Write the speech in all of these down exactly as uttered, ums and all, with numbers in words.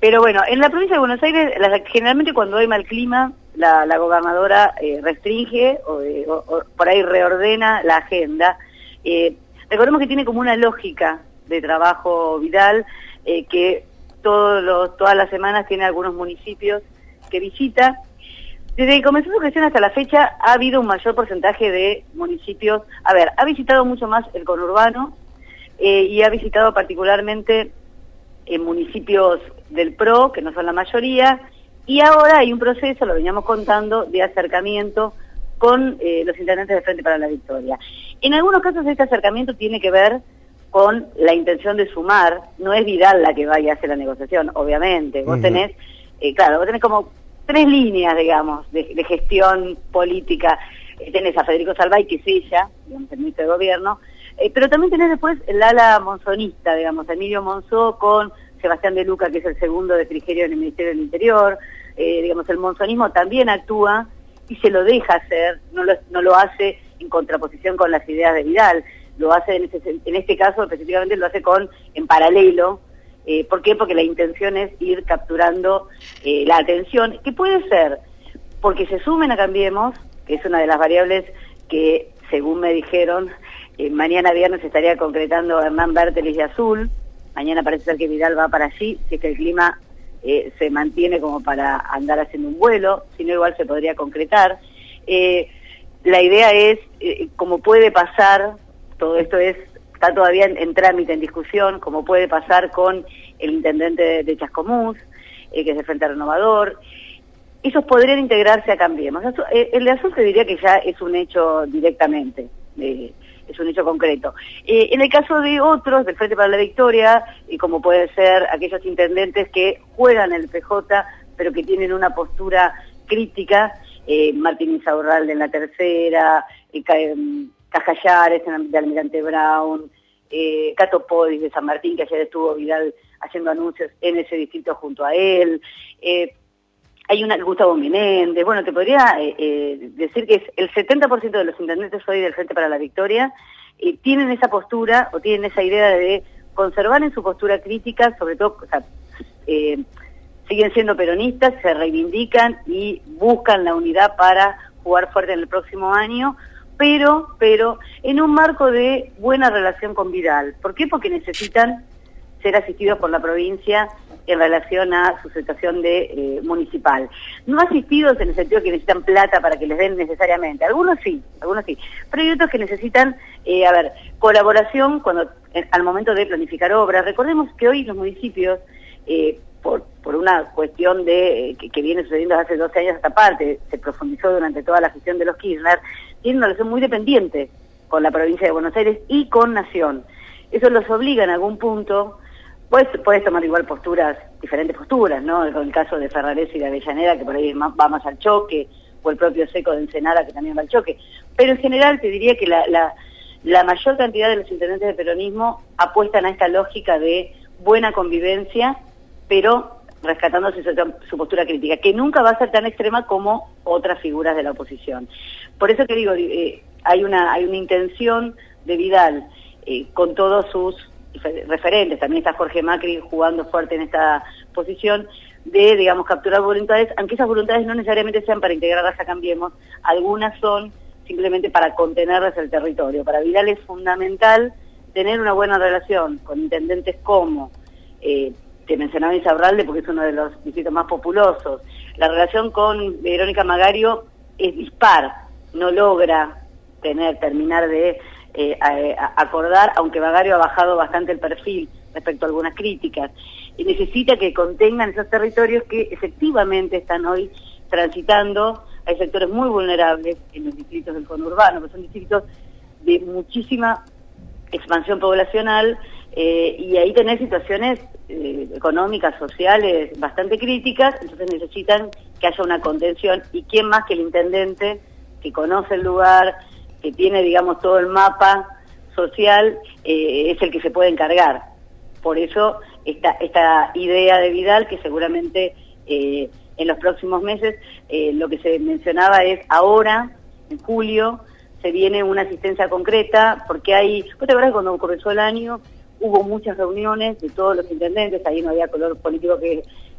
Pero bueno, en la provincia de Buenos Aires, la, generalmente cuando hay mal clima, la, la gobernadora eh, restringe o, eh, o, o por ahí reordena la agenda. Eh, recordemos que tiene como una lógica de trabajo Vidal, eh, que todos los, todas las semanas tiene algunos municipios que visita. Desde que comenzó su gestión hasta la fecha ha habido un mayor porcentaje de municipios. A ver, ha visitado mucho más el conurbano eh, y ha visitado particularmente en municipios del P R O, que no son la mayoría, y ahora hay un proceso, lo veníamos contando, de acercamiento con eh, los intendentes de Frente para la Victoria. En algunos casos este acercamiento tiene que ver con la intención de sumar, no es Vidal la que vaya a hacer la negociación, obviamente. Vos uh-huh. tenés, eh, claro, vos tenés como tres líneas, digamos, de, de gestión política. Eh, tenés a Federico Salvay, que es ella, digamos, el ministro de Gobierno, eh, pero también tenés después el ala monzonista, digamos, Emilio Monzó con Sebastián De Luca, que es el segundo de Frigerio en el Ministerio del Interior. Eh, digamos, el monzonismo también actúa y se lo deja hacer, no lo, no lo hace en contraposición con las ideas de Vidal, lo hace en este, en este caso específicamente lo hace con en paralelo. Eh, ¿Por qué? Porque la intención es ir capturando eh, la atención, que puede ser porque se sumen a Cambiemos, que es una de las variables que, según me dijeron, eh, mañana viernes estaría concretando Hernán Bertelis de Azul. Mañana parece ser que Vidal va para allí, si es que el clima eh, se mantiene como para andar haciendo un vuelo, si no igual se podría concretar. Eh, la idea es, eh, como puede pasar, todo esto es está todavía en, en trámite, en discusión, como puede pasar con el intendente de, de Chascomús, eh, que es de Frente Renovador. Esos podrían integrarse a Cambiemos. Eh, el de Azul te diría que ya es un hecho directamente, eh, es un hecho concreto. Eh, en el caso de otros, del Frente para la Victoria, y como pueden ser aquellos intendentes que juegan el P J, pero que tienen una postura crítica, eh, Martín Insaurralde en la tercera, eh, Cajallares de Almirante Brown, eh, Cato Podis de San Martín, que ayer estuvo Vidal haciendo anuncios en ese distrito junto a él, eh, hay una Gustavo Menéndez. Bueno, te podría eh, eh, decir que es el setenta por ciento de los intendentes hoy del Frente para la Victoria eh, tienen esa postura o tienen esa idea de conservar en su postura crítica, sobre todo, o sea, eh, siguen siendo peronistas, se reivindican y buscan la unidad para jugar fuerte en el próximo año, pero pero en un marco de buena relación con Vidal. ¿Por qué? Porque necesitan ser asistidos por la provincia en relación a su situación de eh, municipal. No asistidos en el sentido que necesitan plata para que les den necesariamente, algunos sí, algunos sí, pero hay otros que necesitan, eh, a ver, colaboración cuando eh, al momento de planificar obras. Recordemos que hoy los municipios, eh, por, por una cuestión de eh, que, que viene sucediendo desde hace doce años a esta parte, se profundizó durante toda la gestión de los Kirchner, tienen una relación muy dependiente con la provincia de Buenos Aires y con Nación. Eso los obliga en algún punto. Puedes, puedes tomar igual posturas, diferentes posturas, ¿no? Con el caso de Ferrares y de Avellaneda, que por ahí va más al choque, o el propio Seco de Ensenada, que también va al choque. Pero en general te diría que la, la, la mayor cantidad de los intendentes de peronismo apuestan a esta lógica de buena convivencia, pero rescatando su, su postura crítica, que nunca va a ser tan extrema como otras figuras de la oposición. Por eso que digo, eh, hay una hay una intención de Vidal, eh, con todos sus referentes, también está Jorge Macri jugando fuerte en esta posición, de, digamos, capturar voluntades, aunque esas voluntades no necesariamente sean para integrarlas a Cambiemos, algunas son simplemente para contenerlas el territorio. Para Vidal es fundamental tener una buena relación con intendentes como, eh, te mencionaba Insaurralde porque es uno de los distritos más populosos. La relación con Verónica Magario es dispar, no logra tener, terminar de Eh, a, a acordar, aunque Magario ha bajado bastante el perfil respecto a algunas críticas, y necesita que contengan esos territorios que efectivamente están hoy transitando. Hay sectores muy vulnerables en los distritos del conurbano, que son distritos de muchísima expansión poblacional, eh, y ahí tenés situaciones eh, económicas, sociales, bastante críticas. Entonces necesitan que haya una contención, y quién más que el intendente, que conoce el lugar, que tiene, digamos, todo el mapa social, eh, es el que se puede encargar. Por eso esta, esta idea de Vidal, que seguramente eh, en los próximos meses, eh, lo que se mencionaba es ahora, en julio, se viene una asistencia concreta, porque hay, ¿vos te acuerdas cuando comenzó el año? Hubo muchas reuniones de todos los intendentes, ahí no había color político que,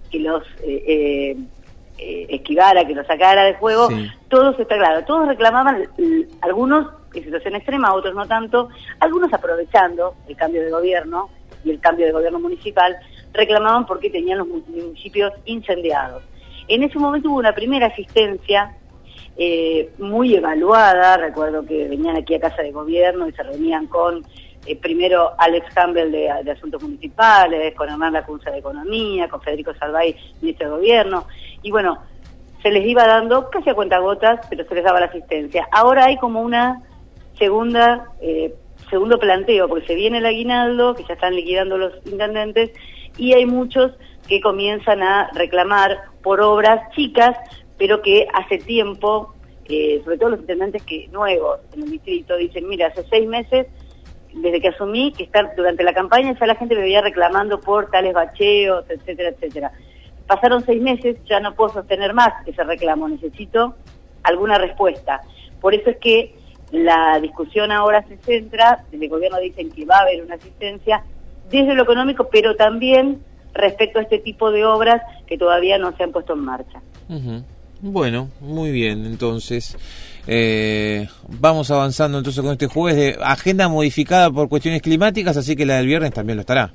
que los eh, eh, eh, esquivara, que los sacara de juego, sí. Todos está claro, todos reclamaban, algunos en situación extrema, otros no tanto, algunos aprovechando el cambio de gobierno y el cambio de gobierno municipal, reclamaban porque tenían los municipios incendiados. En ese momento hubo una primera asistencia eh, muy evaluada, recuerdo que venían aquí a Casa de Gobierno y se reunían con, eh, primero Alex Campbell de, de Asuntos Municipales, con Hernán Lacunza de Economía, con Federico Salvay, ministro de Gobierno, y bueno, se les iba dando casi a cuentagotas, pero se les daba la asistencia. Ahora hay como una segunda, eh, segundo planteo, porque se viene el aguinaldo, que ya están liquidando los intendentes, y hay muchos que comienzan a reclamar por obras chicas, pero que hace tiempo, eh, sobre todo los intendentes que nuevos en el distrito, dicen, mira, hace seis meses, desde que asumí, que estar durante la campaña ya la gente me veía reclamando por tales bacheos, etcétera, etcétera. Pasaron seis meses, ya no puedo sostener más ese reclamo, necesito alguna respuesta. Por eso es que la discusión ahora se centra, desde el gobierno dicen que va a haber una asistencia desde lo económico, pero también respecto a este tipo de obras que todavía no se han puesto en marcha. Uh-huh. Bueno, muy bien, entonces eh, vamos avanzando entonces con este jueves de agenda modificada por cuestiones climáticas, así que la del viernes también lo estará.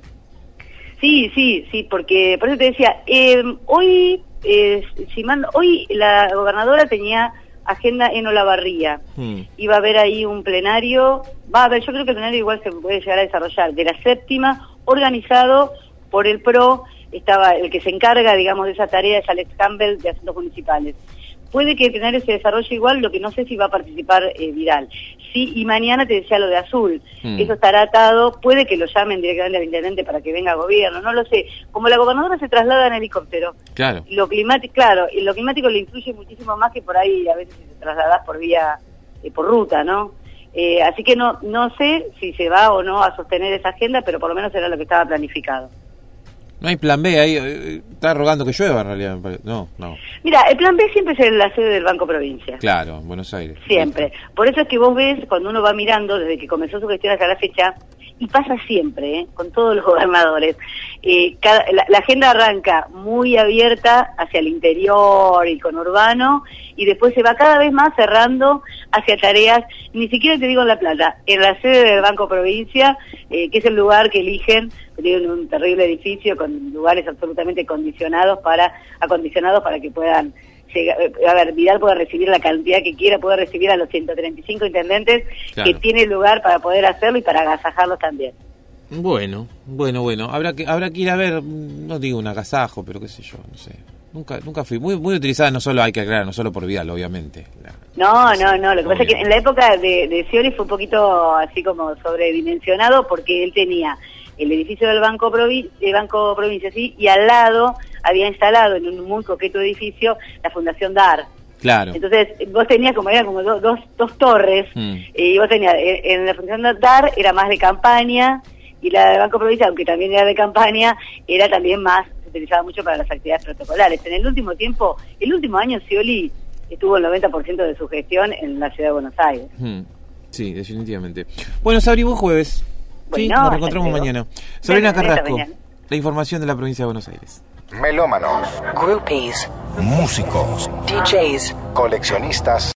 Sí, sí, sí, porque por eso te decía, eh, hoy, eh, si mando, hoy la gobernadora tenía agenda en Olavarría, hmm. iba a haber ahí un plenario, va a haber, yo creo que el plenario igual se puede llegar a desarrollar, de la séptima, organizado por el P R O, estaba el que se encarga, digamos, de esa tarea es Alex Campbell de Asuntos Municipales. Puede que el plenario se desarrolle igual, lo que no sé si va a participar eh, Vidal. Sí, y mañana te decía lo de Azul, mm. eso estará atado, puede que lo llamen directamente al intendente para que venga a gobierno, no lo sé. Como la gobernadora se traslada en helicóptero, claro. Lo climático, claro, y lo climático le influye muchísimo más que por ahí a veces si te trasladas por vía, eh, por ruta, ¿no? Eh, así que no, no sé si se va o no a sostener esa agenda, pero por lo menos era lo que estaba planificado. No hay plan B, ahí eh, está rogando que llueva en realidad. No, no. Mira, el plan B siempre es la sede del Banco Provincia. Claro, en Buenos Aires. Siempre. Por eso es que vos ves, cuando uno va mirando, desde que comenzó su gestión hasta la fecha, y pasa siempre, ¿eh? Con todos los gobernadores, eh, cada, la, la agenda arranca muy abierta hacia el interior y con urbano, y después se va cada vez más cerrando hacia tareas, ni siquiera te digo en La Plata, en la sede del Banco Provincia, eh, que es el lugar que eligen, tienen un terrible edificio con lugares absolutamente condicionados para, acondicionados para que puedan llegar, a ver, Vidal puede recibir la cantidad que quiera, puede recibir a los ciento treinta y cinco intendentes, claro, que tiene lugar para poder hacerlo y para agasajarlos también. Bueno, bueno, bueno, habrá que habrá que ir a ver, no digo un agasajo, pero qué sé yo, no sé. Nunca nunca fui muy muy utilizada, no solo hay que aclarar, no solo por Vidal, obviamente. La, no, no, no, lo que pasa es que en la época de, de Scioli fue un poquito así como sobredimensionado porque él tenía el edificio del Banco Provi- de Banco Provincia, sí, y al lado había instalado en un muy coqueto edificio la Fundación D A R. Claro. Entonces, vos tenías como, eran como do, dos, dos torres, mm. y vos tenías, en, en la Fundación D A R era más de campaña, y la del Banco Provincia, aunque también era de campaña, era también más, se utilizaba mucho para las actividades protocolares. En el último tiempo, el último año, Scioli estuvo el noventa por ciento de su gestión en la ciudad de Buenos Aires. Mm. Sí, definitivamente. Bueno, Sabri, buen jueves. Sí, bueno, nos reencontramos mañana. Sabrina Carrasco, la información de la provincia de Buenos Aires. Melómanos, groupies, músicos, D Js, coleccionistas.